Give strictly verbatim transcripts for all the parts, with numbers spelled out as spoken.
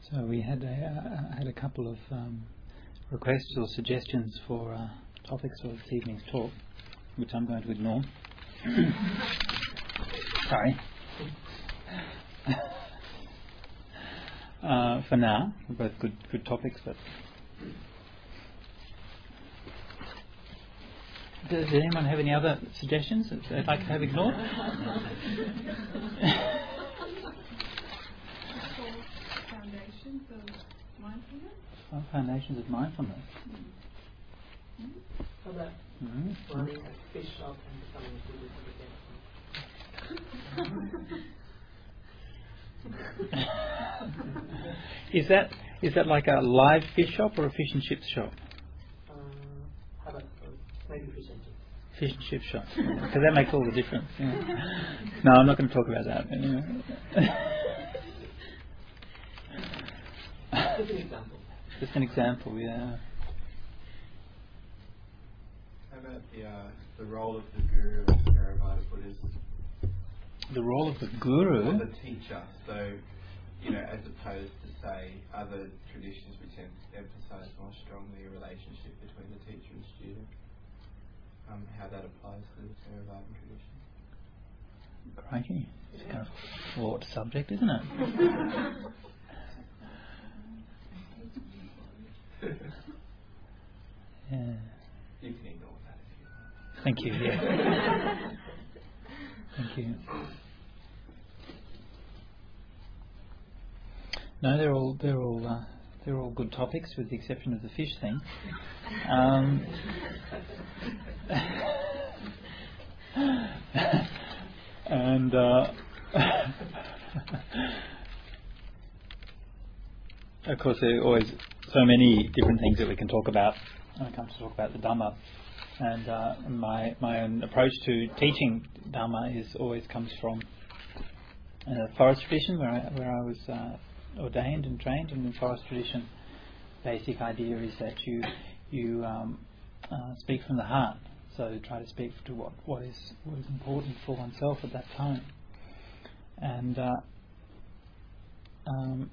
So we had a, uh, had a couple of um, requests or suggestions for uh, topics for this evening's talk, which I'm going to ignore. Sorry. uh, for now, both good good topics, but does anyone have any other suggestions that they'd like to have ignored? Foundations of mindfulness. Well, foundations of mindfulness. Mm-hmm. How about Mm-hmm. running a fish shop and becoming a Buddhist? Is that is that like a live fish shop or a fish and chips shop? Uh, how about uh, maybe fish and chips? Fish and chip shop, because that makes all the difference. Yeah. No, I'm not going to talk about that. Anyway. Just an example. Just an example, yeah. How about the uh, the role of the guru in Theravada Buddhism? The role of the guru? Or the teacher. So, you know, as opposed to, say, other traditions which em- emphasise more strongly a relationship between the teacher and student. Um, how that applies to the Theravada tradition. Crikey. It's kind of a fraught subject, isn't it? Yeah. You can ignore that if you want. Thank you, yeah. Thank you. No, they're all they're all uh, they're all good topics, with the exception of the fish thing. Um, and uh, of course, there are always so many different things that we can talk about when it comes to talk about the Dhamma. And uh, my my own approach to teaching Dhamma is always comes from a forest tradition, where I, where I was uh, ordained and trained. And in forest tradition, basic idea is that you you um, uh, speak from the heart. So try to speak to what, what is what is important for oneself at that time. And uh, um,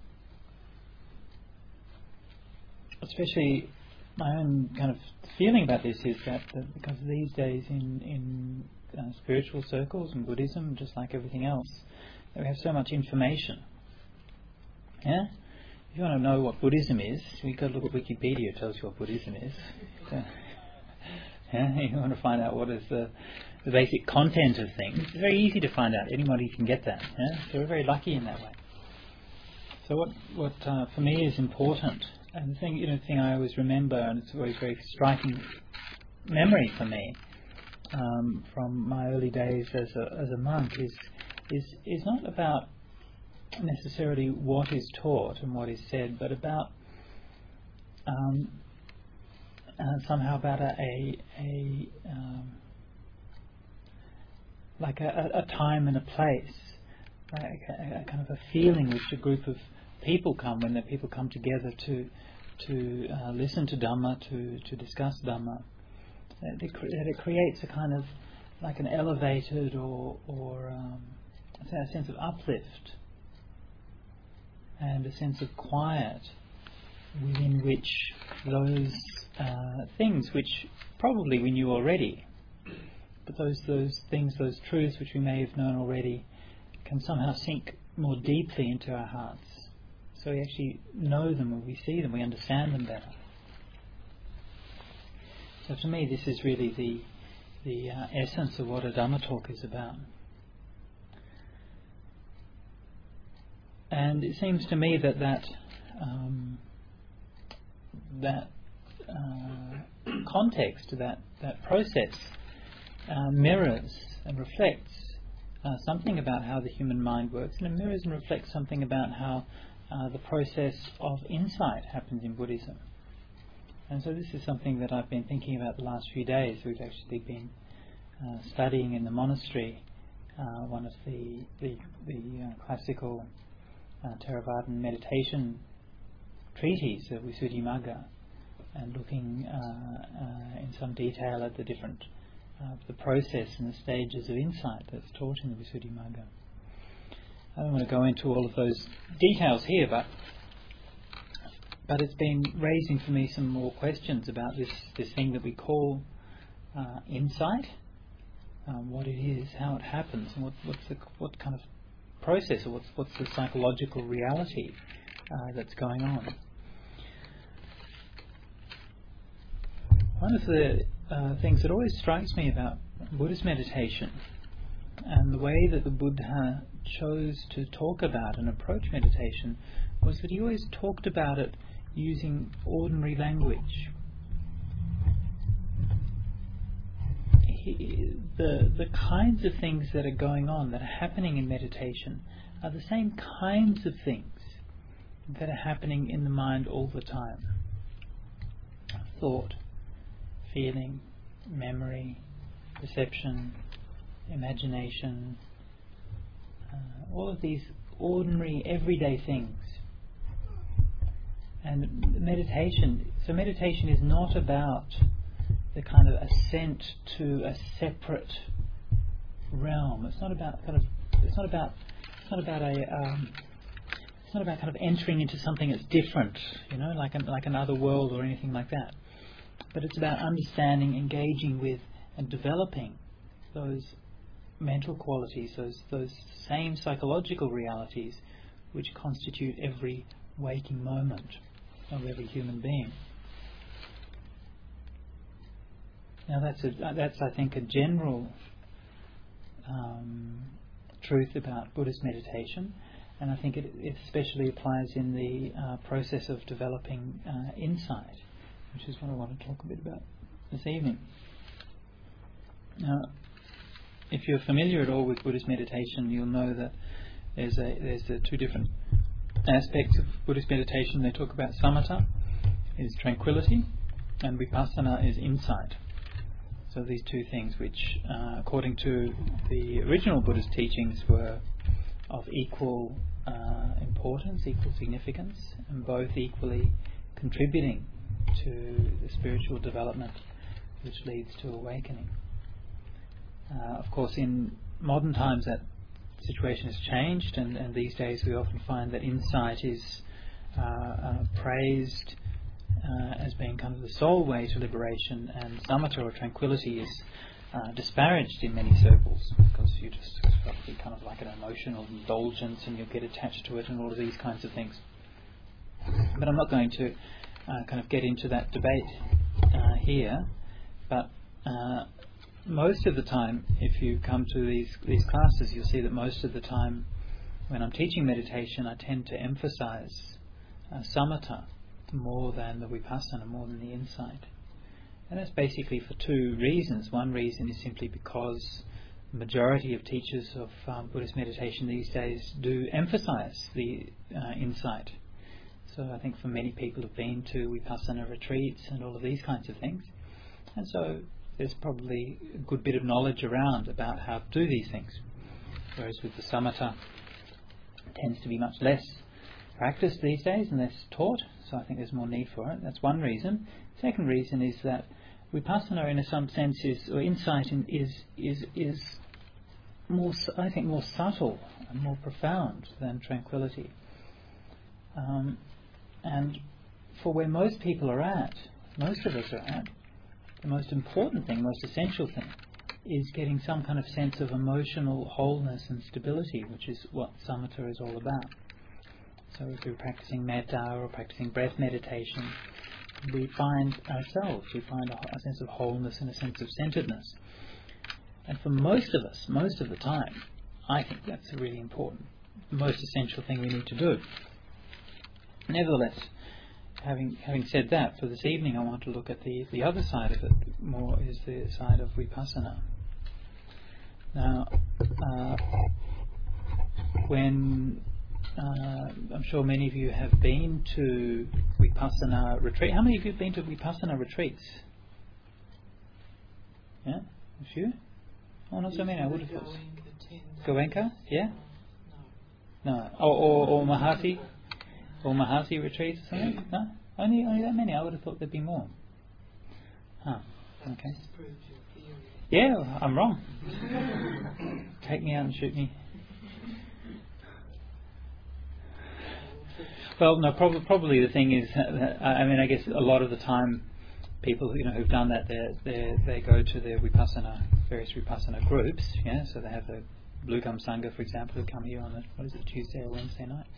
especially my own kind of feeling about this is that, that because these days in in uh, spiritual circles and Buddhism, just like everything else, that we have so much information. Yeah. If you want to know what Buddhism is, you've got to look at Wikipedia. It tells you what Buddhism is. So, yeah, you want to find out what is the, the basic content of things. It's very easy to find out. Anybody can get that. Yeah? So we're very lucky in that way. So what what uh, for me is important, and the thing you know the thing I always remember, and it's always a very striking memory for me um, from my early days as a as a monk is is is not about necessarily what is taught and what is said, but about um, uh, somehow about a a, a um, like a, a time and a place, like a, a kind of a feeling which a group of people come when the people come together to to uh, listen to Dhamma, to to discuss Dhamma. That it, cre- that it creates a kind of like an elevated or or um, a sense of uplift and a sense of quiet within which those uh, things which probably we knew already, but those those things, those truths which we may have known already, can somehow sink more deeply into our hearts. So we actually know them, and we see them, we understand them better. So to me, this is really the the uh, essence of what a Dhamma talk is about. And it seems to me that that um, that uh, context, that that process, uh, mirrors and reflects uh, something about how the human mind works, and it mirrors and reflects something about how uh, the process of insight happens in Buddhism. And so this is something that I've been thinking about the last few days. We've actually been uh, studying in the monastery uh, one of the the, the uh, classical Uh, Theravadan meditation treatise of Visuddhimagga, and looking uh, uh, in some detail at the different uh, the process and the stages of insight that's taught in the Visuddhimagga. I don't want to go into all of those details here, but but it's been raising for me some more questions about this, this thing that we call uh, insight, um, what it is, how it happens, and what, what's the, what kind of process, or what's, what's the psychological reality uh, that's going on. One of the uh, things that always strikes me about Buddhist meditation and the way that the Buddha chose to talk about and approach meditation was that he always talked about it using ordinary language. He, the, the kinds of things that are going on, that are happening in meditation, are the same kinds of things that are happening in the mind all the time. Thought, feeling, memory, perception, imagination, uh, all of these ordinary, everyday things. And meditation, so meditation is not about the kind of ascent to a separate realm. It's not about kind of, it's not about, it's not about a, um, it's not about kind of entering into something that's different, you know, like an, like another world or anything like that. But it's about understanding, engaging with, and developing those mental qualities, those those same psychological realities which constitute every waking moment of every human being. Now that's a, that's I think a general um, truth about Buddhist meditation, and I think it, it especially applies in the uh, process of developing uh, insight, which is what I want to talk a bit about this evening. Now, if you're familiar at all with Buddhist meditation, you'll know that there's a there's a two different aspects of Buddhist meditation. They talk about samatha, is tranquility, and vipassana is insight. So these two things, which, uh, according to the original Buddhist teachings, were of equal uh, importance, equal significance, and both equally contributing to the spiritual development which leads to awakening. Uh, of course, in modern times that situation has changed, and, and these days we often find that insight is uh, uh, praised uh, as being kind of the sole way to liberation, and samatha or tranquility is uh, disparaged in many circles because you just it's roughly kind of like an emotional indulgence and you'll get attached to it and all of these kinds of things. But I'm not going to uh, kind of get into that debate uh, here, but uh, most of the time, if you come to these these classes, you'll see that most of the time when I'm teaching meditation, I tend to emphasize uh, samatha more than the vipassana, more than the insight. And that's basically for two reasons. One reason is simply because the majority of teachers of um, Buddhist meditation these days do emphasize the uh, insight. So I think for many people who've been to vipassana retreats and all of these kinds of things. And so there's probably a good bit of knowledge around about how to do these things. Whereas with the samatha, it tends to be much less practiced these days and less taught, so I think there's more need for it. That's one reason. Second reason is that vipassana, in some sense, is, or insight in, is is is more, I think, more subtle and more profound than tranquility. Um, and for where most people are at, most of us are at, the most important thing, most essential thing, is getting some kind of sense of emotional wholeness and stability, which is what samatha is all about. So if we're practicing metta or practicing breath meditation, we find ourselves, we find a, a sense of wholeness and a sense of centeredness. And for most of us, most of the time, I think that's a really important, most essential thing we need to do. Nevertheless, having having said that, for this evening I want to look at the, the other side of it more, is the side of vipassana. Now, uh, when uh, I'm sure many of you have been to vipassana retreat. How many of you have been to vipassana retreats? Yeah, a few? Oh, not so many. I would have thought. Goenka? Yeah? No. No. Or, or, or Mahasi? Or Mahasi retreats or something? No? Only, only that many? I would have thought there'd be more. Huh. Okay. Yeah, I'm wrong. Take me out and shoot me. Well, no, prob- probably the thing is, uh, I mean, I guess a lot of the time, people you know who've done that, they they they go to their vipassana, various vipassana groups, yeah. So they have the Blue Gum Sangha, for example, who come here on a, what is it, Tuesday or Wednesday night.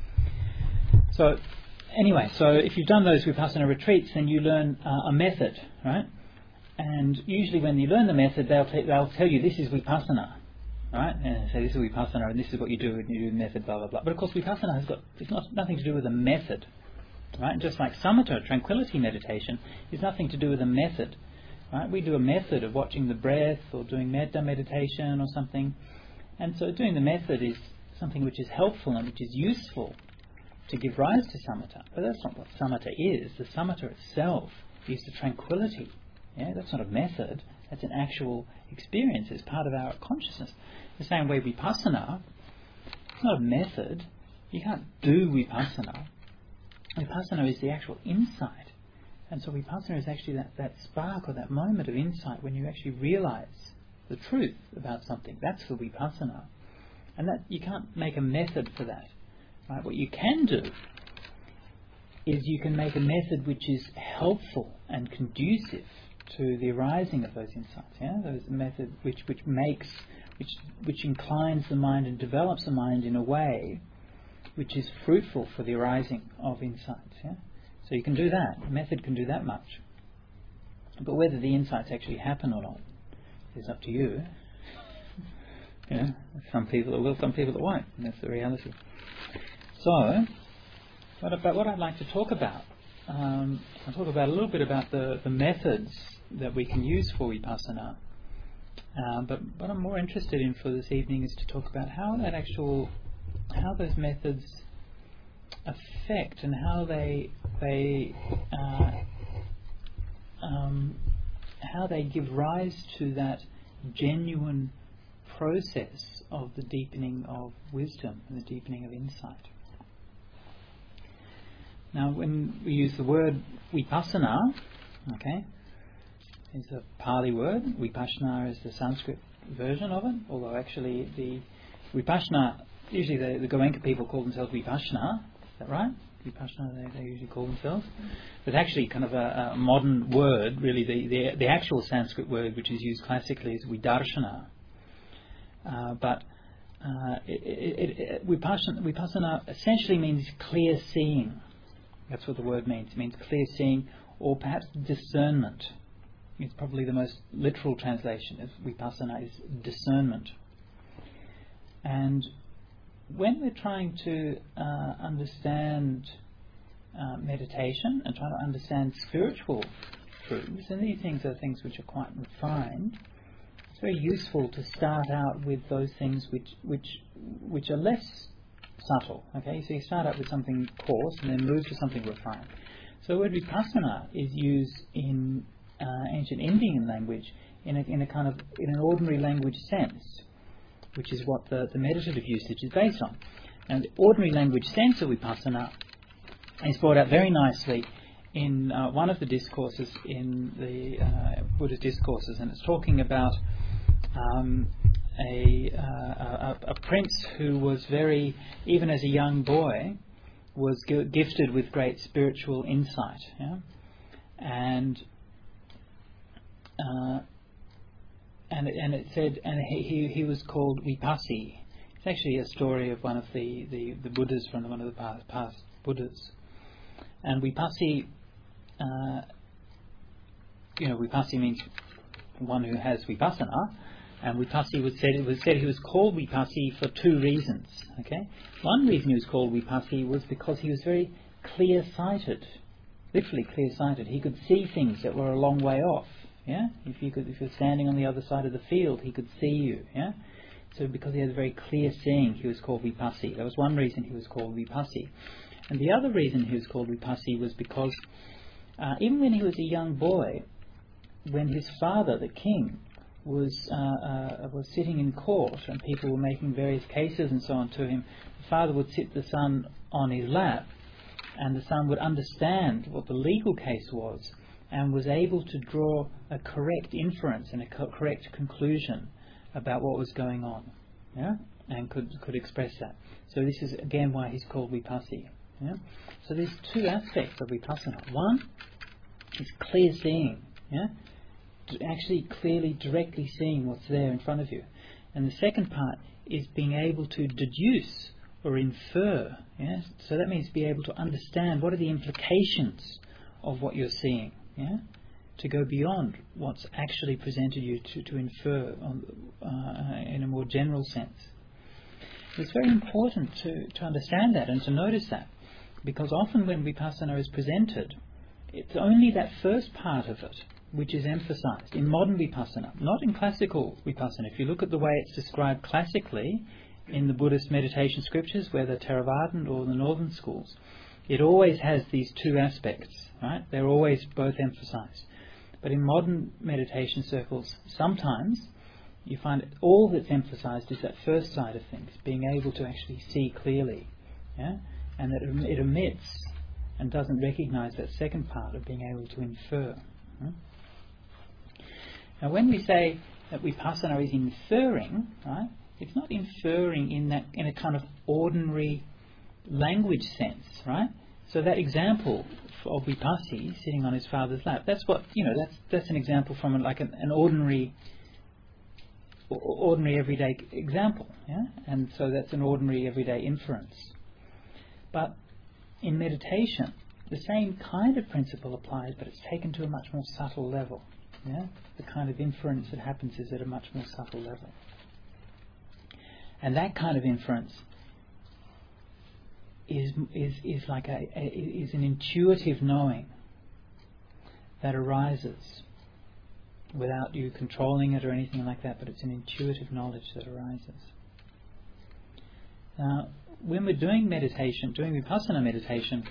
So anyway, so if you've done those vipassana retreats, then you learn uh, a method, right? And usually when you learn the method, they'll t- they'll tell you this is vipassana. Right? And say this is vipassana and this is what you do and you do the method, blah blah blah. But of course vipassana has got it's not nothing to do with a method. Right? Just like samatha, tranquility meditation, is nothing to do with a method. Right? We do a method of watching the breath or doing metta meditation or something. And so doing the method is something which is helpful and which is useful to give rise to samatha. But that's not what samatha is. The samatha itself is the tranquility. Yeah? That's not a method. That's an actual experience. It's part of our consciousness. The same way vipassana, it's not a method. You can't do vipassana. Vipassana is the actual insight. And so vipassana is actually that, that spark or that moment of insight when you actually realise the truth about something. That's the vipassana. And that you can't make a method for that. Right? What you can do is you can make a method which is helpful and conducive to the arising of those insights. Yeah, those method which which makes which which inclines the mind and develops the mind in a way which is fruitful for the arising of insights. Yeah, so you can do that. The method can do that much. But whether the insights actually happen or not is up to you. Yeah, some people it will, some people it won't. And that's the reality. So, what about what I'd like to talk about? Um, I'll talk about a little bit about the, the methods that we can use for vipassana. Uh, but what I'm more interested in for this evening is to talk about how that actual, how those methods affect and how they they uh, um, how they give rise to that genuine process of the deepening of wisdom and the deepening of insight. Now, when we use the word vipassana, okay, it's a Pali word. Vipassana is the Sanskrit version of it, although actually the vipassana, usually the, the Goenka people call themselves vipassana. Is that right? Vipassana, they, they usually call themselves. But actually kind of a, a modern word, really the, the, the actual Sanskrit word which is used classically is vidarshana. Uh, but uh, it, it, it, vipassana, vipassana essentially means clear seeing. That's what the word means. It means clear seeing, or perhaps discernment. It's probably the most literal translation of vipassana is discernment. And when we're trying to uh, understand uh, meditation and trying to understand spiritual truths, and these things are things which are quite refined, it's very useful to start out with those things which which which are less subtle. Okay, so you start out with something coarse and then move to something refined. So the word vipassana is used in uh, ancient Indian language in a, in a kind of in an ordinary language sense, which is what the, the meditative usage is based on. And the ordinary language sense of vipassana is brought out very nicely in uh, one of the discourses in the uh, Buddhist discourses, and it's talking about um, A, uh, a a prince who was very, even as a young boy, was g- gifted with great spiritual insight, yeah? and uh, and it, and it said, and he he, he was called Vipassi. It's actually a story of one of the, the, the Buddhas from one of the past, past Buddhas, and Vipassi, uh, you know, Vipassi means one who has vipassana. And Vipassi was said, it was said he was called Vipassi for two reasons. Okay, one reason he was called Vipassi was because he was very clear-sighted, literally clear-sighted. He could see things that were a long way off. Yeah, if you could, if you're standing on the other side of the field, he could see you. Yeah, so because he had very clear seeing, he was called Vipassi. That was one reason he was called Vipassi. And the other reason he was called Vipassi was because uh, even when he was a young boy, when his father, the king, was uh, uh, was sitting in court and people were making various cases and so on to him, the father would sit the son on his lap, and the son would understand what the legal case was and was able to draw a correct inference and a co- correct conclusion about what was going on, yeah, and could could express that. So this is again why he's called Vipassi. Yeah? So there's two aspects of vipassana. One is clear seeing, yeah? Actually clearly, directly seeing what's there in front of you. And the second part is being able to deduce or infer. Yeah? So that means be able to understand what are the implications of what you're seeing. Yeah? To go beyond what's actually presented you to, to infer on, uh, in a more general sense. It's very important to, to understand that and to notice that, because often when vipassana is presented, it's only that first part of it which is emphasized. In modern vipassana, not in classical vipassana. If you look at the way it's described classically in the Buddhist meditation scriptures, whether Theravadan or the northern schools, it always has these two aspects, right? They're always both emphasized. But in modern meditation circles, sometimes you find all that's emphasized is that first side of things, being able to actually see clearly, yeah? And that it omits and doesn't recognize that second part of being able to infer. Hmm? Now, when we say that vipassana is inferring, right, it's not inferring in that in a kind of ordinary language sense, right? So that example of Vipassi sitting on his father's lap, that's what, you know, that's that's an example from like an, an ordinary, ordinary everyday example, yeah? And so that's an ordinary everyday inference. But in meditation, the same kind of principle applies, but it's taken to a much more subtle level. Yeah? The kind of inference that happens is at a much more subtle level. And that kind of inference is is is like a, a is an intuitive knowing that arises without you controlling it or anything like that, but it's an intuitive knowledge that arises. Now, when we're doing meditation, doing vipassana meditation,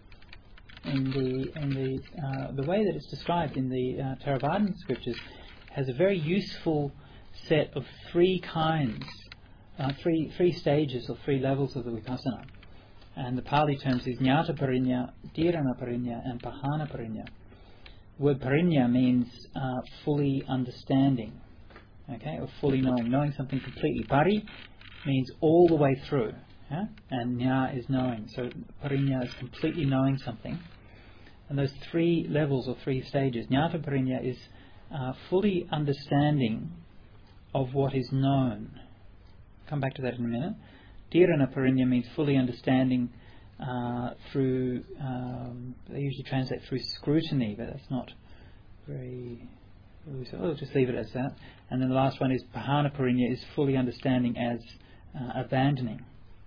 in the in the uh, the way that it's described in the uh, Theravadan scriptures, has a very useful set of three kinds, uh, three three stages or three levels of the vipassana. And the Pali terms is Jnata Parinya, Dhyana Parinya, and Pahana Parinya. The word Parinya means uh, fully understanding, okay, or fully knowing, knowing something completely. Pari means all the way through, yeah? And Jna is knowing. So Parinya is completely knowing something. And those three levels or three stages, Jnata Parinya is uh, fully understanding of what is known. Come back to that in a minute. Dhyana Parinya means fully understanding uh, through, um, they usually translate through scrutiny, but that's not very, so I'll just leave it as that. And then the last one is Pahana Parinya, is fully understanding as uh, abandoning.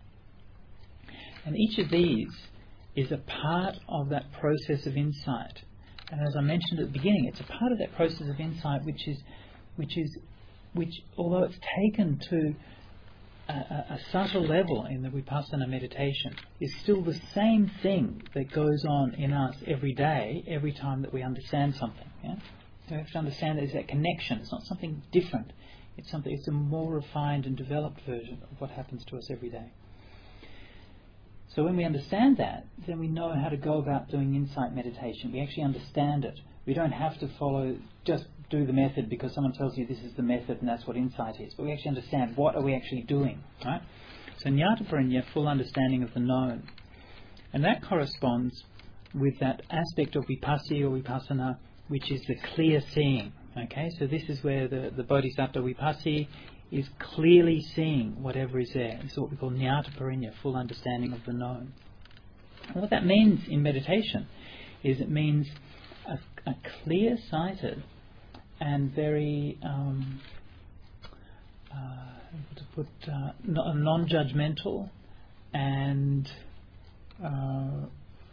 And each of these is a part of that process of insight. And as I mentioned at the beginning, it's a part of that process of insight which is, which is, which although it's taken to a, a, a subtle level in the vipassana meditation, is still the same thing that goes on in us every day, every time that we understand something. Yeah? So we have to understand that there's that connection. It's not something different. It's something. It's a more refined and developed version of what happens to us every day. So when we understand that, then we know how to go about doing insight meditation. We actually understand it. We don't have to follow, just do the method because someone tells you this is the method and that's what insight is. But we actually understand what are we actually doing, right? So Jnata Parinya, full understanding of the known. And that corresponds with that aspect of Vipassi or Vipassana, which is the clear seeing. Okay, so this is where the, the Bodhisattva Vipassi is clearly seeing whatever is there. It's what we call Jnata Parinya, full understanding of the known. And what that means in meditation is it means a, a clear-sighted and very um, uh, to put uh, non-judgmental and uh,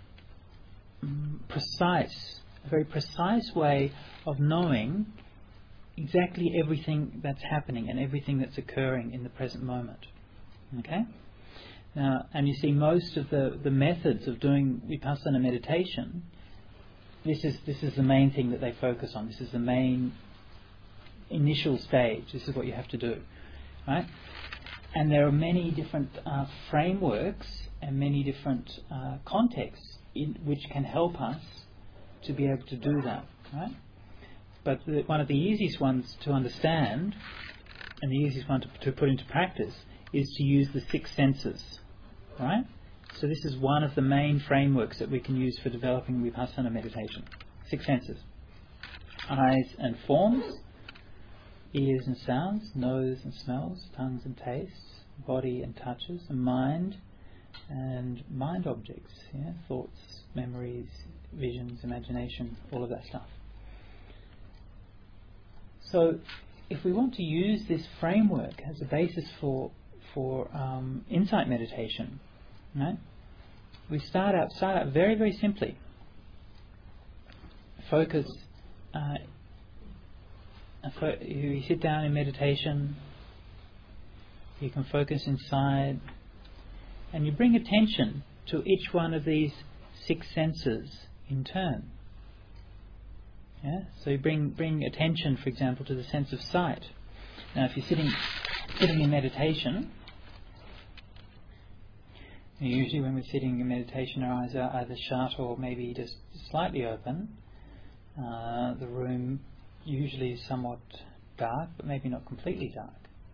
precise, a very precise way of knowing exactly everything that's happening and everything that's occurring in the present moment. Okay? Now, and you see most of the, the methods of doing vipassana meditation, this is this is the main thing that they focus on. This is the main initial stage. This is what you have to do. Right? And there are many different uh, frameworks and many different uh, contexts in which can help us to be able to do that. Right? But the, one of the easiest ones to understand and the easiest one to, to put into practice is to use the six senses, right? So this is one of the main frameworks that we can use for developing Vipassana meditation. Six senses. Eyes and forms, ears and sounds, nose and smells, tongues and tastes, body and touches, and mind and mind objects, yeah? Thoughts, memories, visions, imagination, all of that stuff. So if we want to use this framework as a basis for for um, insight meditation, right? We start out start out very very simply. Focus. Uh, fo- you sit down in meditation. You can focus inside, and you bring attention to each one of these six senses in turn. Yeah? So you bring bring attention, for example, to the sense of sight. Now, if you're sitting sitting in meditation, usually when we're sitting in meditation, our eyes are either shut or maybe just slightly open. Uh, the room usually is somewhat dark, but maybe not completely dark.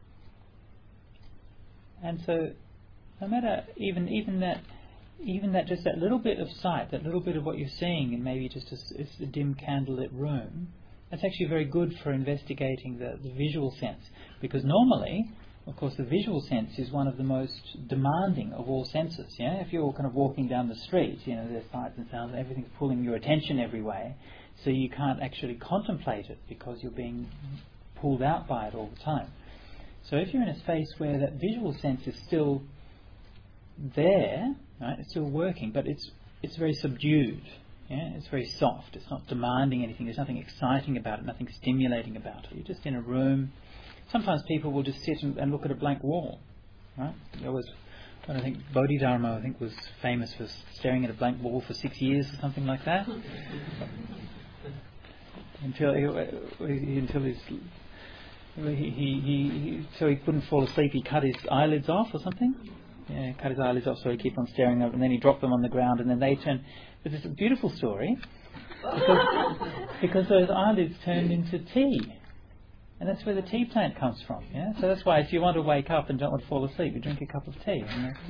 And so, no matter even even that. Even that, just that little bit of sight, that little bit of what you're seeing, and maybe just a, it's a dim candlelit room, that's actually very good for investigating the, the visual sense. Because normally, of course, the visual sense is one of the most demanding of all senses. Yeah, if you're kind of walking down the street, you know, there's sights and sounds, and everything's pulling your attention every way, so you can't actually contemplate it because you're being pulled out by it all the time. So if you're in a space where that visual sense is still there, right, it's still working, but it's it's very subdued. Yeah, it's very soft. It's not demanding anything. There's nothing exciting about it. Nothing stimulating about it. You're just in a room. Sometimes people will just sit and, and look at a blank wall. Right? There was, I think Bodhidharma, I think, was famous for staring at a blank wall for six years or something like that. until he, until his he, he, he so he couldn't fall asleep. He cut his eyelids off or something. Yeah, cut his eyelids off so he kept on staring up, and then he dropped them on the ground, and then they turned. It's a beautiful story because, because those eyelids turned into tea, and that's where the tea plant comes from. Yeah, so that's why if you want to wake up and don't want to fall asleep, you drink a cup of tea.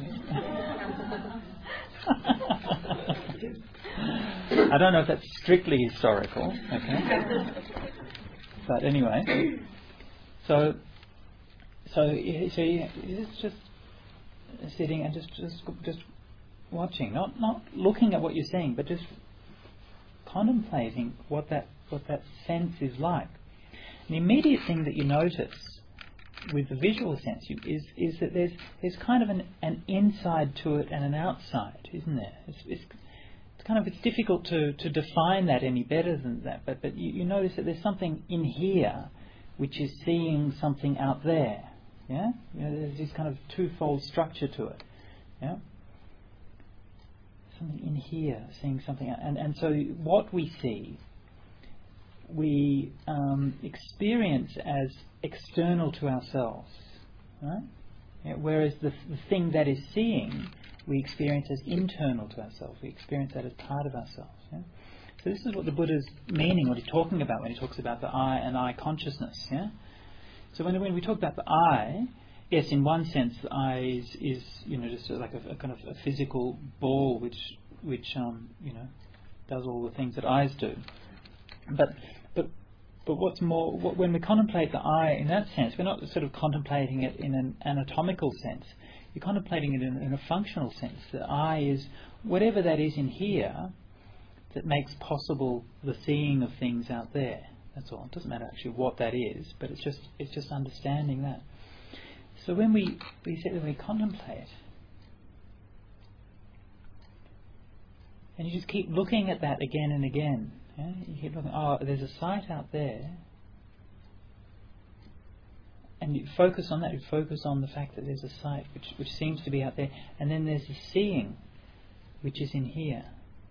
I don't know if that's strictly historical, okay, but anyway, so so so it's just. Sitting and just, just just watching, not not looking at what you're seeing, but just contemplating what that what that sense is like. The immediate thing that you notice with the visual sense you, is is that there's there's kind of an, an inside to it and an outside, isn't there? It's, it's, it's kind of it's difficult to, to define that any better than that, but but you, you notice that there's something in here which is seeing something out there. Yeah, you know, there's this kind of twofold structure to it. Yeah, something in here, seeing something, and and so what we see, we um, experience as external to ourselves, right? Yeah, whereas the, the thing that is seeing, we experience as internal to ourselves. We experience that as part of ourselves. Yeah? So this is what the Buddha's meaning, what he's talking about when he talks about the I and I consciousness. Yeah. So when, when we talk about the I, yes, in one sense, the I is, is you know just like a, a kind of a physical ball which which um, you know does all the things that eyes do. But but but what's more, what, when we contemplate the I in that sense, we're not sort of contemplating it in an anatomical sense. You're contemplating it in, in a functional sense. The I is whatever that is in here that makes possible the seeing of things out there. That's all. It doesn't matter actually what that is, but it's just it's just understanding that. So when we we sit and we contemplate, and you just keep looking at that again and again. Yeah? You keep looking. Oh, there's a sight out there, and you focus on that. You focus on the fact that there's a sight which which seems to be out there, and then there's a seeing, which is in here,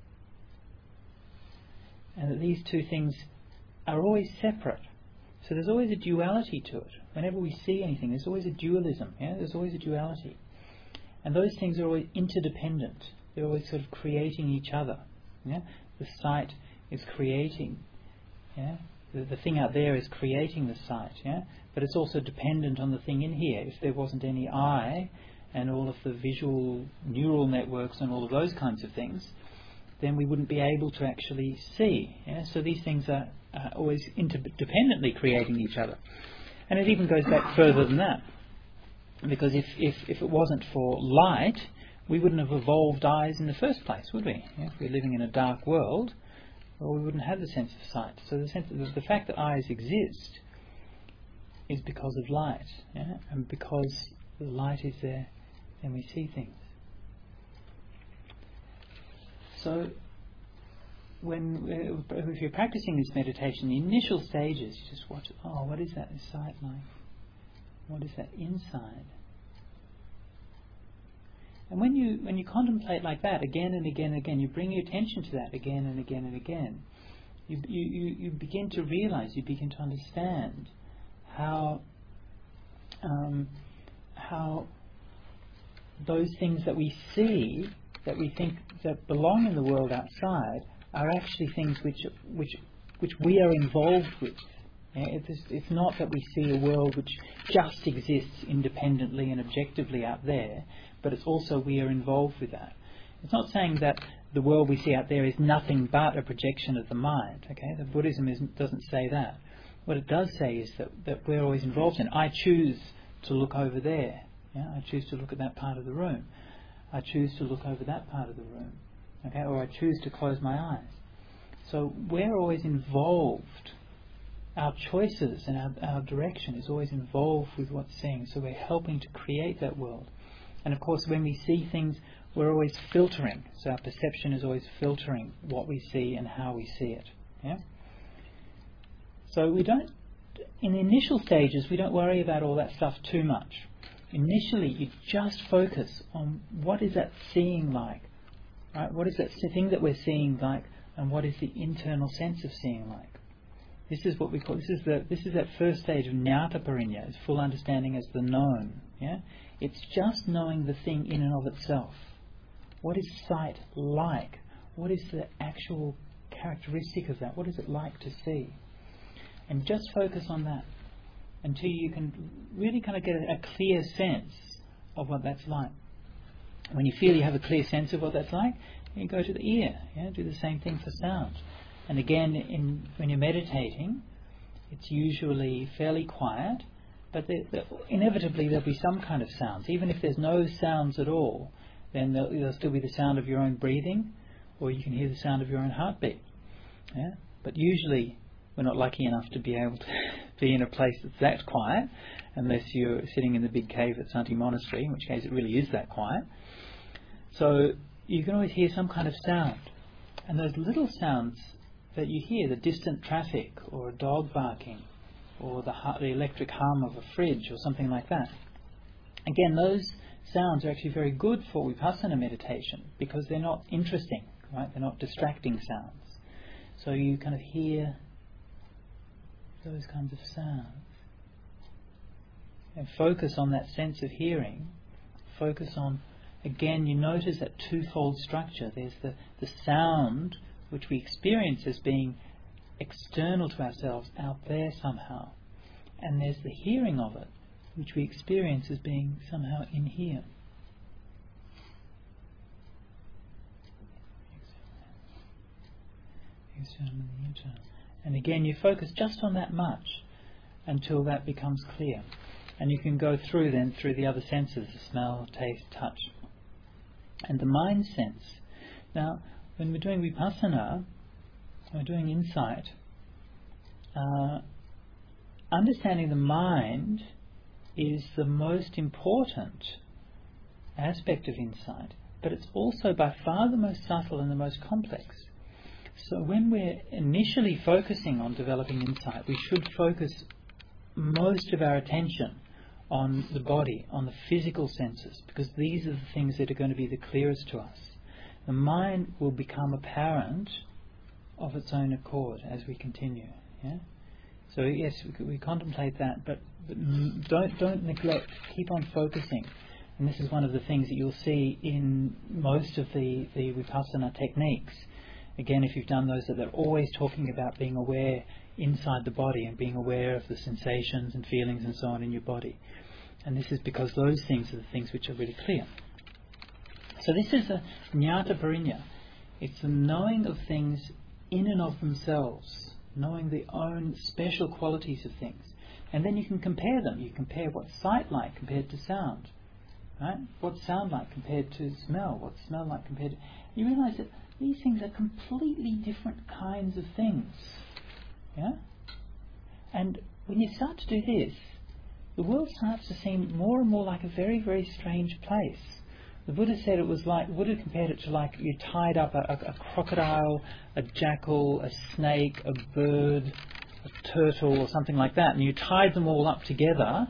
and that these two things are always separate. So there's always a duality to it. Whenever we see anything, there's always a dualism. Yeah? There's always a duality. And those things are always interdependent. They're always sort of creating each other. Yeah? The sight is creating. Yeah? The, the thing out there is creating the sight. Yeah? But it's also dependent on the thing in here. If there wasn't any I, and all of the visual neural networks and all of those kinds of things, then we wouldn't be able to actually see. Yeah? So these things are uh, always interdependently creating each other. And it even goes back further than that. Because if, if, if it wasn't for light, we wouldn't have evolved eyes in the first place, would we? Yeah? If we're living in a dark world, well, we wouldn't have the sense of sight. So the, sense of, the fact that eyes exist is because of light. Yeah? And because the light is there, then we see things. So when if you're practicing this meditation, the initial stages, you just watch, oh, what is that sight like? What is that inside? And when you when you contemplate like that again and again and again, you bring your attention to that again and again and again, you you, you begin to realize, you begin to understand how um, how those things that we see, that we think that belong in the world outside, are actually things which which which we are involved with. Yeah, it's, it's not that we see a world which just exists independently and objectively out there, but it's also we are involved with that. It's not saying that the world we see out there is nothing but a projection of the mind. Okay, the Buddhism isn't, doesn't say that. What it does say is that, that we're always involved in. I choose to look over there. Yeah, I choose to look at that part of the room. I choose to look over that part of the room. Okay, or I choose to close my eyes. So we're always involved. Our choices and our, our direction is always involved with what's seeing. So we're helping to create that world. And of course, when we see things, we're always filtering. So our perception is always filtering what we see and how we see it. Yeah. So we don't, in the initial stages, we don't worry about all that stuff too much. Initially, you just focus on what is that seeing like, right? What is that thing that we're seeing like, and what is the internal sense of seeing like? This is what we call, this is the this is that first stage of Jnata Parinya, is full understanding as the known. Yeah, it's just knowing the thing in and of itself. What is sight like? What is the actual characteristic of that? What is it like to see? And just focus on that until you can really kind of get a, a clear sense of what that's like. When you feel you have a clear sense of what that's like, you go to the ear. Yeah, do the same thing for sound. And again, in, when you're meditating, it's usually fairly quiet, but there, there, inevitably there'll be some kind of sounds. Even if there's no sounds at all, then there'll, there'll still be the sound of your own breathing, or you can hear the sound of your own heartbeat. Yeah? But usually we're not lucky enough to be able to be in a place that's that quiet, unless you're sitting in the big cave at Santi Monastery, in which case it really is that quiet. So you can always hear some kind of sound. And those little sounds that you hear, the distant traffic, or a dog barking, or the, the electric hum of a fridge, or something like that. Again, those sounds are actually very good for Vipassana meditation, because they're not interesting, right? They're not distracting sounds. So you kind of hear those kinds of sounds. And focus on that sense of hearing. Focus on, again, you notice that twofold structure. There's the, the sound, which we experience as being external to ourselves, out there somehow. And there's the hearing of it, which we experience as being somehow in here. And again, you focus just on that much until that becomes clear. And you can go through then through the other senses, smell, taste, touch. And the mind sense. Now, when we're doing Vipassana, we're doing insight, uh, understanding the mind is the most important aspect of insight, but it's also by far the most subtle and the most complex. So when we're initially focusing on developing insight, we should focus most of our attention on the body, on the physical senses, because these are the things that are going to be the clearest to us. The mind will become apparent of its own accord as we continue. Yeah. So yes, we, we contemplate that, but, but don't don't neglect. Keep on focusing, and this is one of the things that you'll see in most of the the Vipassana techniques. Again, if you've done those, that they're always talking about being aware inside the body and being aware of the sensations and feelings and so on in your body. And this is because those things are the things which are really clear. So this is a jnata parinya. It's the knowing of things in and of themselves, knowing the own special qualities of things. And then you can compare them. You compare what's sight like compared to sound. Right? What's sound like compared to smell? What's smell like compared to... You realise that these things are completely different kinds of things. Yeah? And when you start to do this, the world starts to seem more and more like a very, very strange place. The Buddha said it was like, Buddha compared it to like you tied up a, a, a crocodile, a jackal, a snake, a bird, a turtle or something like that, and you tied them all up together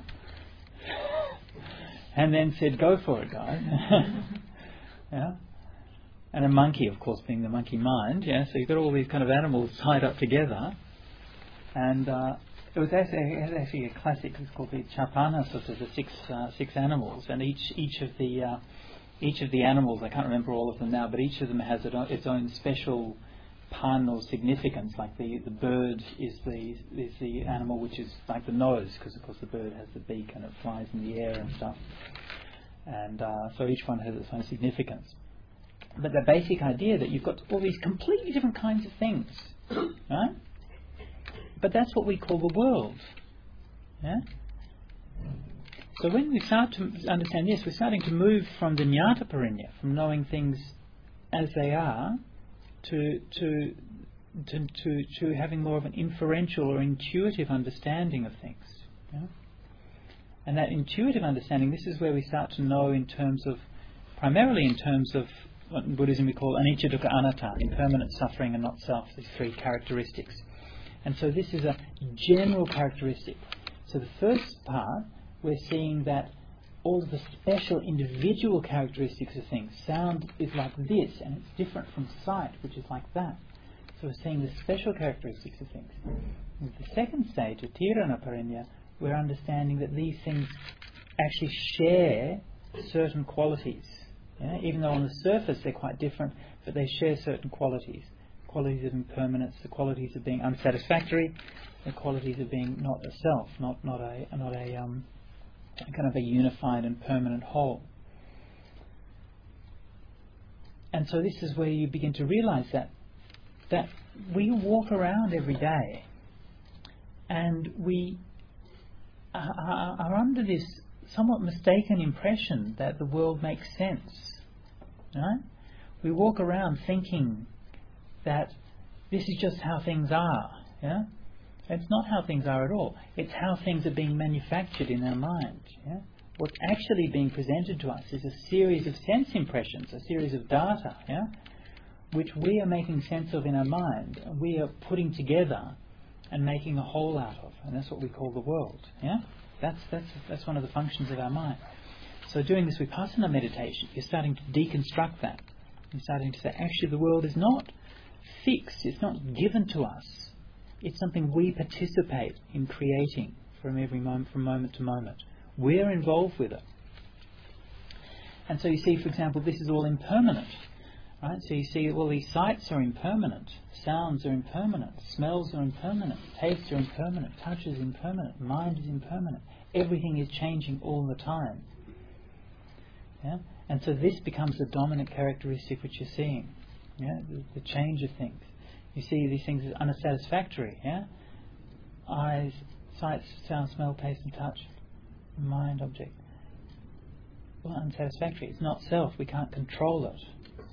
and then said, go for it, guys. Yeah? And a monkey, of course, being the monkey mind. Yeah? So you've got all these kind of animals tied up together. And uh, it was actually, it was actually a classic. It's called the Chapana Sutta, the six uh, six animals, and each each of the uh, each of the animals, I can't remember all of them now, but each of them has its own special pun or significance. Like the, the bird is the is the animal which is like the nose, because of course the bird has the beak and it flies in the air and stuff. And uh, so each one has its own significance. But the basic idea that you've got all these completely different kinds of things, right? But that's what we call the world. Yeah? So when we start to understand this, we're starting to move from the jnata parinya, from knowing things as they are, to to to to, to having more of an inferential or intuitive understanding of things. Yeah? And that intuitive understanding, this is where we start to know in terms of, primarily in terms of what in Buddhism we call anicca, dukkha, anatta, impermanent, suffering and not self, these three characteristics. And so this is a general characteristic. So the first part, we're seeing that all of the special individual characteristics of things. Sound is like this, and it's different from sight, which is like that. So we're seeing the special characteristics of things. With the second stage, of tirana parinya, we're understanding that these things actually share certain qualities. Yeah? Even though on the surface they're quite different, but they share certain qualities. Qualities of impermanence, the qualities of being unsatisfactory, the qualities of being not a self, not not a not a um, kind of a unified and permanent whole. And so this is where you begin to realise that that we walk around every day, and we are, are under this somewhat mistaken impression that the world makes sense. Right? We walk around thinking that this is just how things are. Yeah? It's not how things are at all. It's how things are being manufactured in our mind. Yeah? What's actually being presented to us is a series of sense impressions, a series of data, yeah? which we are making sense of in our mind, and we are putting together and making a whole out of. And that's what we call the world. Yeah? That's, that's, that's one of the functions of our mind. So doing this vipassana meditation, you're starting to deconstruct that. You're starting to say, actually the world is not fixed, it's not given to us. It's something we participate in creating from every moment, from moment to moment. We're involved with it. And so you see, for example, this is all impermanent. Right? So you see, well, these sights are impermanent, sounds are impermanent, smells are impermanent, tastes are impermanent, touch is impermanent, mind is impermanent. Everything is changing all the time. Yeah? And so this becomes the dominant characteristic which you're seeing. Yeah? The, the change of things. You see these things as unsatisfactory. Yeah? Eyes, sight, sound, smell, taste and touch. Mind, object. Well, unsatisfactory. It's not self. We can't control it.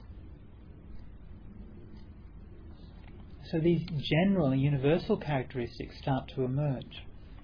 So these general and universal characteristics start to emerge.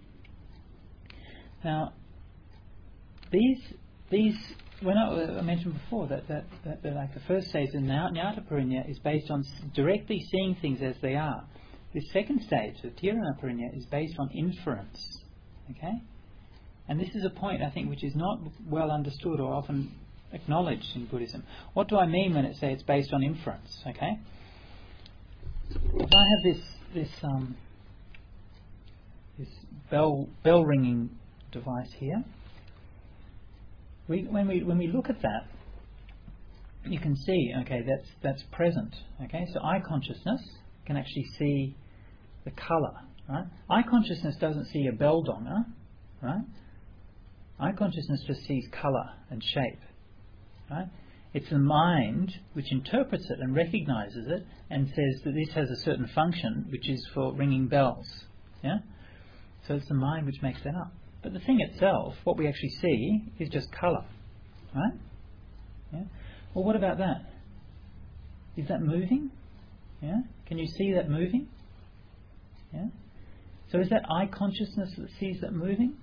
Now, these these when I, I mentioned before that that, that that like the first stage, the jnata parinya, is based on directly seeing things as they are. The second stage, the tirana parinya, is based on inference. Okay, and this is a point I think which is not well understood or often acknowledged in Buddhism. What do I mean when it say it's based on inference? Okay. If I have this this um, this bell bell ringing device here, we, when we when we look at that, you can see, okay, that's that's present. Okay, so eye consciousness can actually see the colour. Right, eye consciousness doesn't see a bell donger, right? Eye consciousness just sees colour and shape. Right? It's the mind which interprets it and recognises it and says that this has a certain function, which is for ringing bells. Yeah? So it's the mind which makes that up. But the thing itself, what we actually see, is just colour. Right? Yeah? Well, what about that? Is that moving? Yeah? Can you see that moving? Yeah? So is that eye consciousness that sees that moving?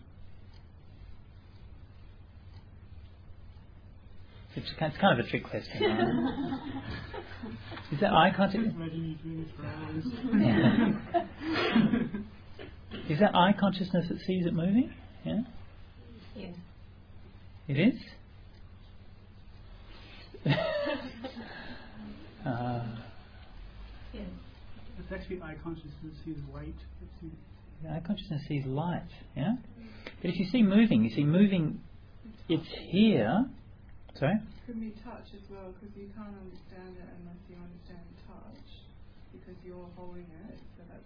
It's kind of a trick question. Right? Is that eye consciousness? Imagine you doing this for hours. Yeah. Is that eye consciousness that sees it moving? Yeah. Yes. It is. uh, Yes. It's actually eye consciousness sees light. It's eye consciousness sees light. Yeah. But if you see moving, you see moving. It's here. Sorry? It could be touch as well, because you can't understand it unless you understand touch, because you're holding it, so that's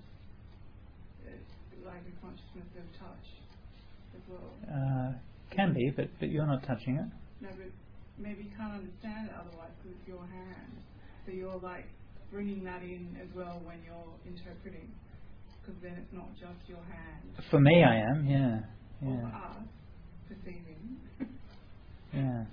it's like a consciousness of touch as well. Uh, can be, but, but you're not touching it. No, but maybe you can't understand it otherwise because it's your hand. So you're like bringing that in as well when you're interpreting, because then it's not just your hand. For me, I am, yeah. Or yeah. for us, perceiving. Yeah.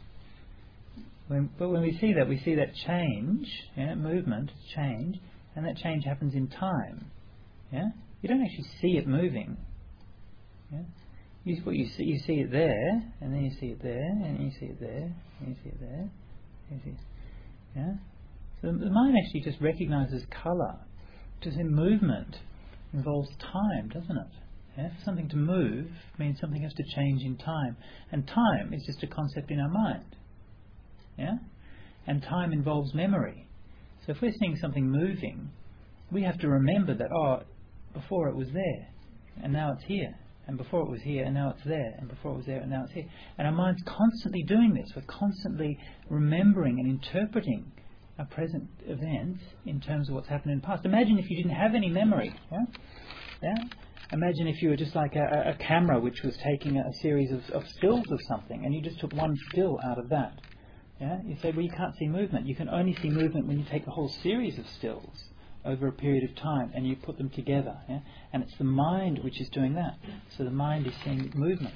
When, but when we see that, we see that change, yeah, movement, change, and that change happens in time. Yeah, you don't actually see it moving. Yeah, you, what you see, you see it there, and then you see it there, and you see it there, and you see it there. You see, yeah. So the mind actually just recognises colour. Just in movement involves time, doesn't it? Yeah? For something to move means something has to change in time, and time is just a concept in our mind. Yeah? And time involves memory. So if we're seeing something moving, we have to remember that, oh, before it was there, and now it's here. And before it was here, and now it's there. And before it was there, and now it's here. And our mind's constantly doing this. We're constantly remembering and interpreting our present events in terms of what's happened in the past. Imagine if you didn't have any memory. Yeah? Yeah? Imagine if you were just like a, a camera which was taking a, a series of, of stills of something, and you just took one still out of that. Yeah? You say, well, you can't see movement. You can only see movement when you take the whole series of stills over a period of time and you put them together. Yeah? And it's the mind which is doing that. So the mind is seeing movement.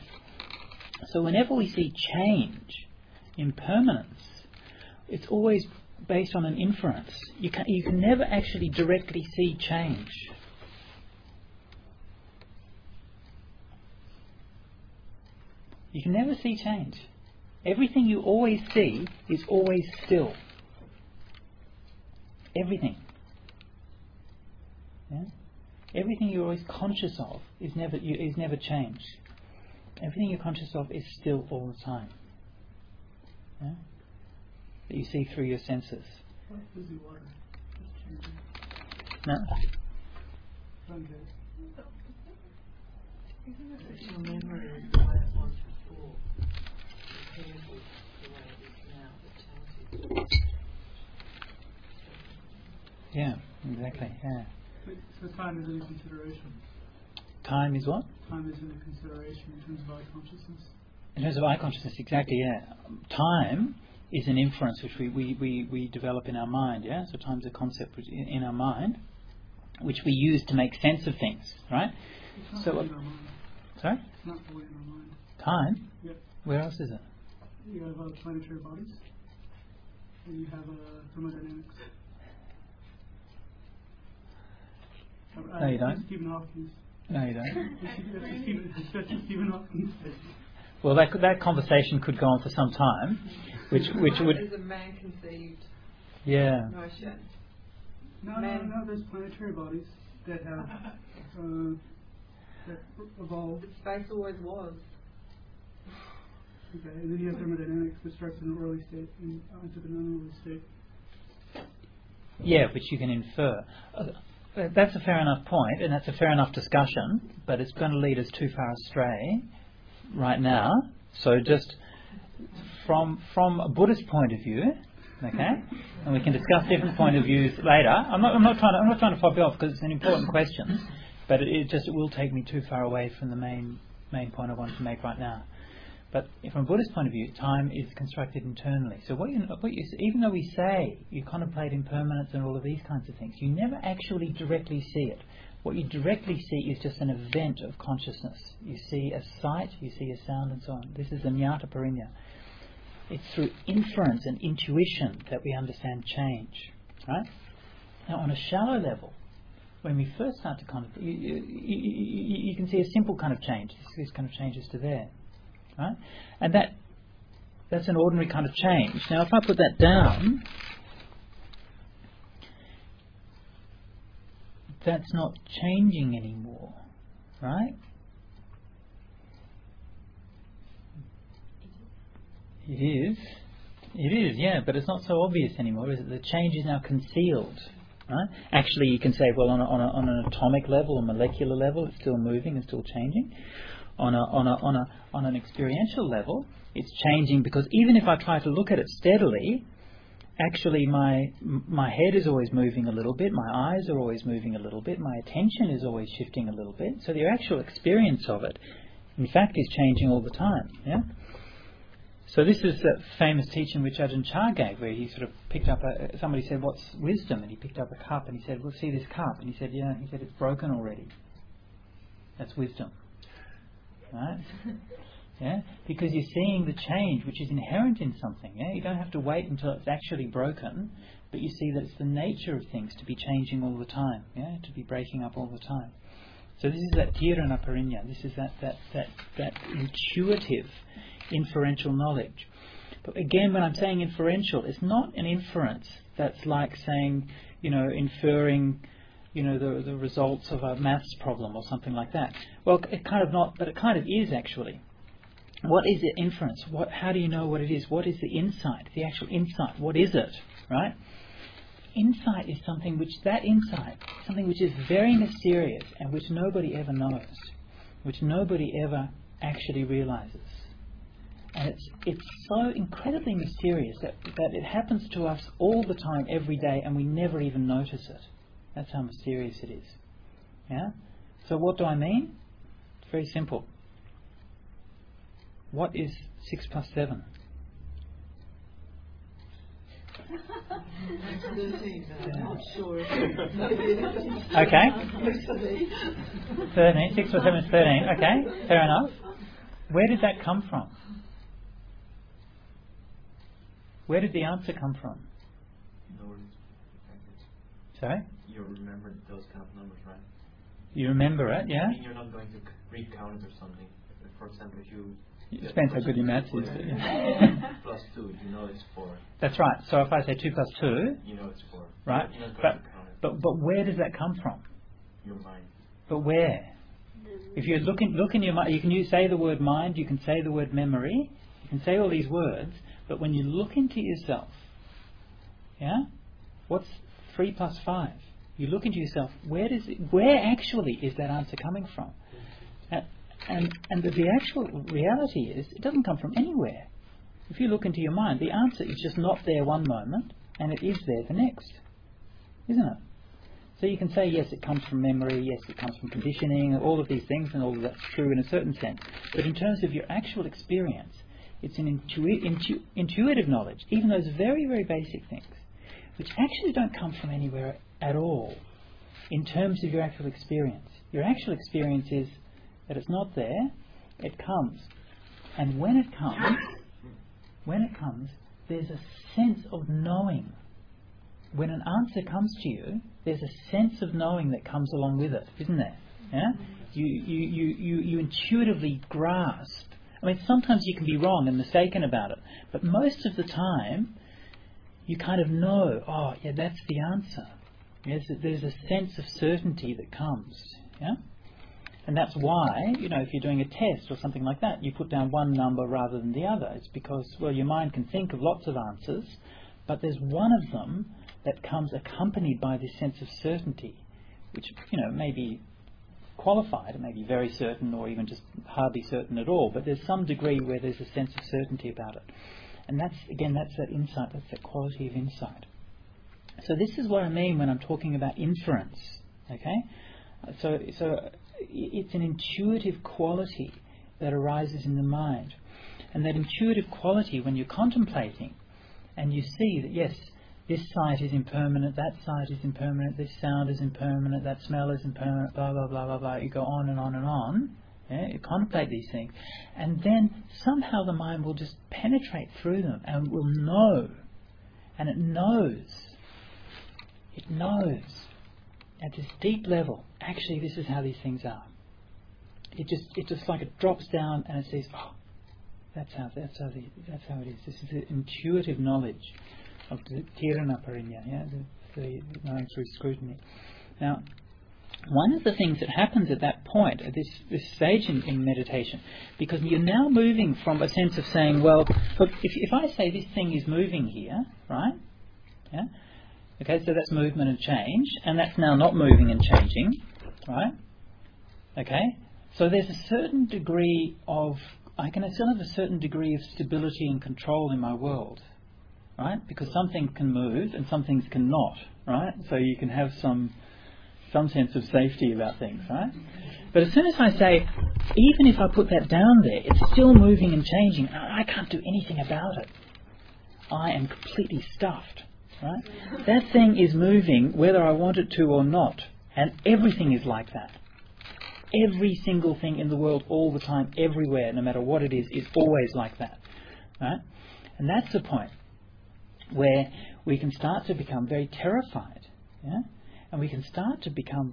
So whenever we see change, impermanence, it's always based on an inference. You can, you can never actually directly see change. You can never see change. Everything you always see is always still. Everything. Yeah? Everything you're always conscious of is never you, is never changed. Everything you're conscious of is still all the time. Yeah? That you see through your senses. What fizzy water? No? Okay. Your memory is the way it was before. The hair was the way it is now. It changes. Yeah, exactly. Yeah. So time is in consideration. Time is what? Time is in consideration in terms of eye consciousness. In terms of eye consciousness, exactly, yeah. Time is an inference which we, we, we, we develop in our mind, yeah? So time's a concept which in, in our mind, which we use to make sense of things, right? It's not So, fully uh, in our mind. Sorry? It's not fully in our mind. Time? Yep. Where else is it? You have uh, planetary bodies, and you have uh, thermodynamics. Uh, No, you don't. Stephen Hawking. No, you don't. That's what Stephen, that's what Stephen Hawking said. Well, that that conversation could go on for some time, which which would Is a man-conceived yeah. notion. No, no, Man. no. There's planetary bodies that have uh, that evolved. Space always was. Okay, and then you have thermodynamics, which starts in an early state and uh, into an unearly state. Yeah, which you can infer. Uh, that's a fair enough point, and that's a fair enough discussion, but it's going to lead us too far astray right now. So just from from a Buddhist point of view, okay, and we can discuss different point of views later. I'm not I'm not trying to I'm not trying to fob you off because it's an important question, but it, it just it will take me too far away from the main main point I want to make right now. But from a Buddhist point of view, time is constructed internally. So what you, what you, even though we say you contemplate impermanence and all of these kinds of things, you never actually directly see it. What you directly see is just an event of consciousness. You see a sight, you see a sound, and so on. This is the Jnata Parinya. It's through inference and intuition that we understand change. Right? Now, on a shallow level, when we first start to contemplate, you, you, you, you can see a simple kind of change. This kind of changes to there. Right? And that that's an ordinary kind of change. Now, if I put that down, that's not changing anymore, right? It is. It is, yeah, but it's not so obvious anymore, is it? The change is now concealed, right? Actually, you can say, well, on, a, on, a, on an atomic level, a molecular level, it's still moving and still changing. On a on a on a on an experiential level, it's changing because even if I try to look at it steadily, actually my my head is always moving a little bit, my eyes are always moving a little bit, my attention is always shifting a little bit. So the actual experience of it, in fact, is changing all the time. Yeah. So this is that famous teaching which Ajahn Chah gave, where he sort of picked up a, somebody said, "What's wisdom?" And he picked up a cup and he said, "Well, see this cup," and he said, "Yeah." He said, "It's broken already. That's wisdom." Right? Yeah, because you're seeing the change which is inherent in something. Yeah, you don't have to wait until it's actually broken, but you see that it's the nature of things to be changing all the time. Yeah, to be breaking up all the time. So this is that Tirana Parinya. This is that that that that intuitive, inferential knowledge. But again, when I'm saying inferential, it's not an inference that's like saying, you know, inferring, you know, the the results of a maths problem or something like that. Well, it kind of not, but it kind of is actually. What is the inference? What? How do you know what it is? What is the insight? The actual insight. What is it? Right? Insight is something which, that insight, something which is very mysterious and which nobody ever knows, which nobody ever actually realizes. And it's it's so incredibly mysterious that, that it happens to us all the time, every day, and we never even notice it. That's how mysterious it is. Yeah? So what do I mean? It's very simple. What is six plus seven? I'm not sure. Okay. thirteen. six plus seven is thirteen. Okay, fair enough. Where did that come from? Where did the answer come from? Sorry? You remember those kind of numbers, right? You remember it, yeah? I mean, you're not going to recount it or something. For example, if you... It depends how good your maths is. Plus two, you know it's four. That's right. So if I say two plus two... You know it's four. Right. You're not going But, to count it. but, but where does that come from? Your mind. But where? If you look in, look in your mind, you can use, say the word mind, you can say the word memory, you can say all these words, but when you look into yourself, yeah, what's three plus five? You look into yourself. Where does it, where actually is that answer coming from? And and, and the, the actual reality is, it doesn't come from anywhere. If you look into your mind, the answer is just not there one moment, and it is there the next, isn't it? So you can say, yes, it comes from memory, yes, it comes from conditioning, all of these things, and all of that's true in a certain sense. But in terms of your actual experience, it's an intu- intu- intuitive knowledge, even those very, very basic things, which actually don't come from anywhere at all in terms of your actual experience. Your actual experience is that it's not there, it comes. And when it comes, when it comes, there's a sense of knowing. When an answer comes to you, there's a sense of knowing that comes along with it, isn't there? Yeah? You, you, you, you, you intuitively grasp. I mean, sometimes you can be wrong and mistaken about it, but most of the time, you kind of know, oh, yeah, that's the answer. Yes, there's a sense of certainty that comes. Yeah? And that's why, you know, if you're doing a test or something like that, you put down one number rather than the other. It's because, well, your mind can think of lots of answers, but there's one of them that comes accompanied by this sense of certainty, which, you know, may be qualified, it may be very certain or even just hardly certain at all, but there's some degree where there's a sense of certainty about it. And that's, again, that's that insight, that's that quality of insight. So this is what I mean when I'm talking about inference, okay? So, so it's an intuitive quality that arises in the mind. And that intuitive quality when you're contemplating and you see that, yes, this sight is impermanent, that sight is impermanent, this sound is impermanent, that smell is impermanent, blah, blah, blah, blah, blah. You go on and on and on. Yeah? You contemplate these things. And then somehow the mind will just penetrate through them and will know. And it knows. It knows. At this deep level, actually this is how these things are. It just, it just like it drops down and it says, oh, that's how, that's how, the, that's how it is. This is the intuitive knowledge of the Tirana Parinya, yeah, the, the knowing through scrutiny. Now, one of the things that happens at that point, at this, this stage in, in meditation, because you're now moving from a sense of saying, well, look, if, if I say this thing is moving here, right, yeah, okay, so that's movement and change, and that's now not moving and changing, right, okay, so there's a certain degree of, I can still have a certain degree of stability and control in my world, right? Because some things can move and some things cannot, right? So you can have some some sense of safety about things, right? But as soon as I say, even if I put that down there, it's still moving and changing, I can't do anything about it. I am completely stuffed, right? That thing is moving whether I want it to or not, and everything is like that. Every single thing in the world, all the time, everywhere, no matter what it is, is always like that, right? And that's the point where we can start to become very terrified, yeah? And we can start to become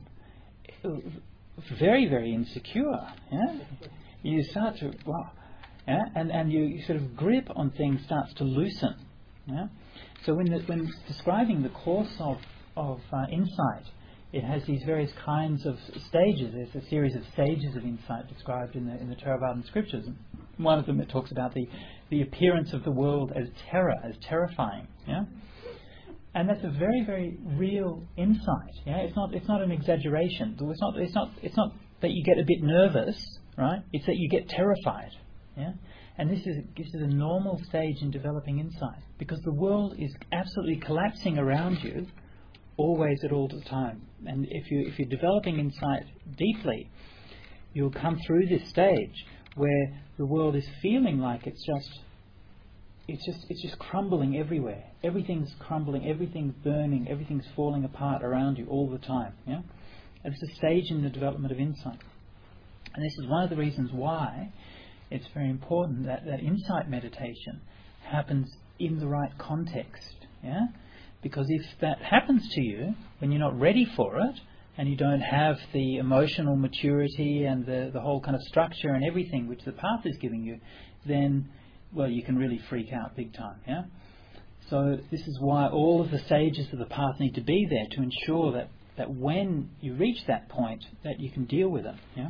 very, very insecure, yeah? You start to, wow, yeah? And and you, you sort of grip on things starts to loosen, yeah? So when the, when describing the course of of uh, insight, it has these various kinds of stages. There's a series of stages of insight described in the in the Theravadan scriptures. One of them, it talks about the, the appearance of the world as terror, as terrifying. Yeah, and that's a very, very real insight. Yeah, it's not it's not an exaggeration. It's not it's not it's not that you get a bit nervous, right? It's that you get terrified. Yeah, and this is this is a normal stage in developing insight because the world is absolutely collapsing around you. Always at all the time. And if you if you're developing insight deeply, you'll come through this stage where the world is feeling like it's just it's just it's just crumbling everywhere. Everything's crumbling, everything's burning, everything's falling apart around you all the time. Yeah? And it's a stage in the development of insight. And this is one of the reasons why it's very important that, that insight meditation happens in the right context. Yeah? Because if that happens to you when you're not ready for it and you don't have the emotional maturity and the, the whole kind of structure and everything which the path is giving you, then, well, you can really freak out big time, yeah? So this is why all of the stages of the path need to be there to ensure that, that when you reach that point that you can deal with it, yeah?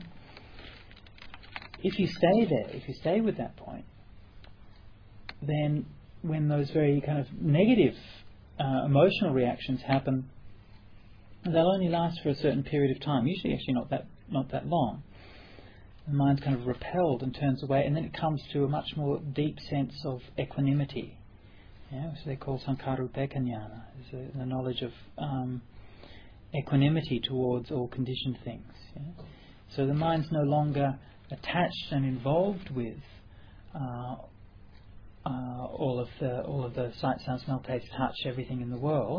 If you stay there, if you stay with that point, then when those very kind of negative Uh, emotional reactions happen, they'll only last for a certain period of time. Usually, actually, not that not that long. The mind's kind of repelled and turns away, and then it comes to a much more deep sense of equanimity. Yeah, which they call Sankarupekkanyana, is the knowledge of um, equanimity towards all conditioned things. Yeah? So the mind's no longer attached and involved with Uh, Uh, all of the all of the sight, sound, smell, taste, touch, everything in the world,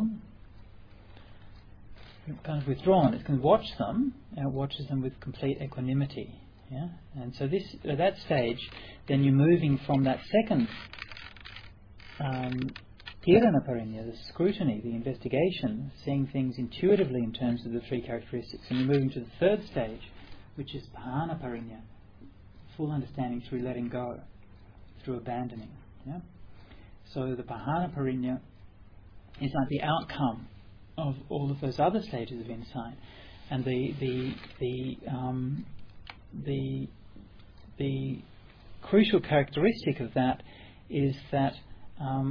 it's kind of withdrawn. It can watch them, and it watches them with complete equanimity. Yeah, and so this at that stage, then you're moving from that second um, Tirana Parinya, the scrutiny, the investigation, seeing things intuitively in terms of the three characteristics, and you're moving to the third stage, which is Pahana Parinya, full understanding through letting go, through abandoning. Yeah? So the Pahana Parinya is like the outcome of all of those other stages of insight, and the the the um, the the crucial characteristic of that is that um,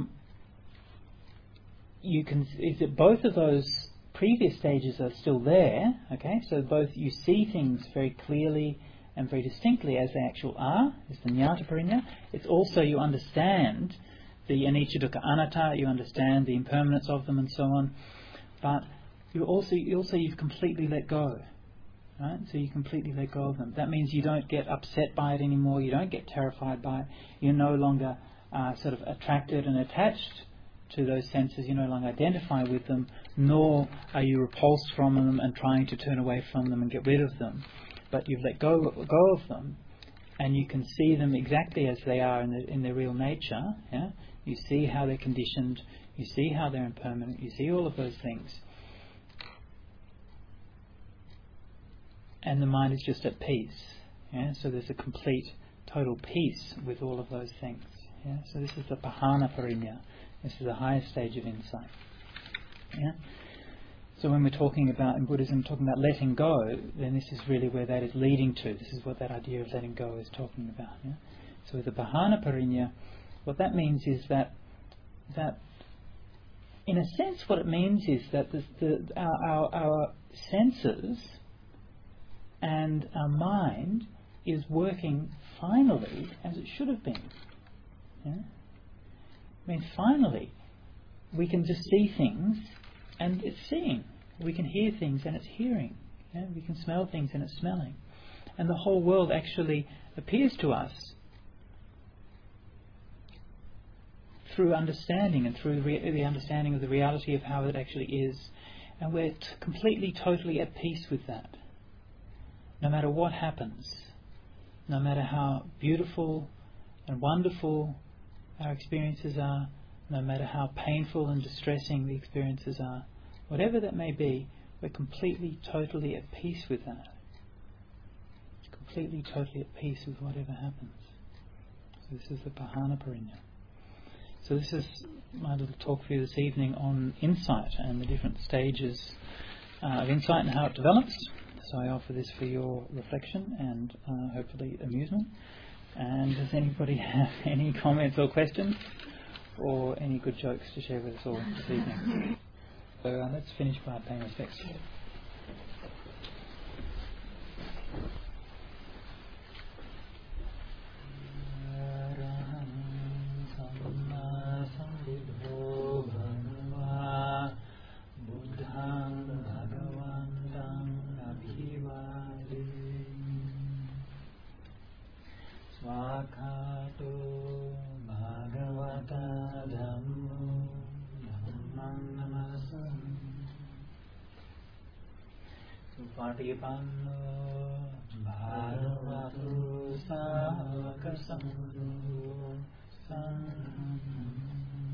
you can is that both of those previous stages are still there. Okay, so both you see things very clearly and very distinctly as they actually are, is the Jnata Parinya. It's also you understand the anicca, dukkha, anatta, you understand the impermanence of them and so on, but you also you also you've completely let go. right? So you completely let go of them. That means you don't get upset by it anymore. You don't get terrified by it. You're no longer uh, sort of attracted and attached to those senses. You no longer identify with them, nor are you repulsed from them and trying to turn away from them and get rid of them. But you've let go go of them, and you can see them exactly as they are in, the, in their real nature. Yeah? You see how they're conditioned. You see how they're impermanent. You see all of those things. And the mind is just at peace. Yeah? So there's a complete, total peace with all of those things. Yeah? So this is the Pahana Parinya. This is the highest stage of insight. Yeah? So when we're talking about, in Buddhism, talking about letting go, then this is really where that is leading to. This is what that idea of letting go is talking about. Yeah? So with the Pahana Parinya, what that means is that, that in a sense what it means is that the, the, our, our, our senses and our mind is working finally as it should have been. Yeah? I mean, finally, we can just see things and it's seeing. We can hear things and it's hearing. Yeah? We can smell things and it's smelling. And the whole world actually appears to us through understanding and through re- the understanding of the reality of how it actually is. And we're t- completely, totally at peace with that. No matter what happens, no matter how beautiful and wonderful our experiences are, no matter how painful and distressing the experiences are, whatever that may be, we're completely, totally at peace with that. Completely, totally at peace with whatever happens. So this is the Pahana Parinya. So this is my little talk for you this evening on insight and the different stages uh, of insight and how it develops. So I offer this for your reflection and uh, hopefully amusement. And does anybody have any comments or questions or any good jokes to share with us all this evening? So uh, let's finish by paying respects. Patipanno bhagavatu savaka sangho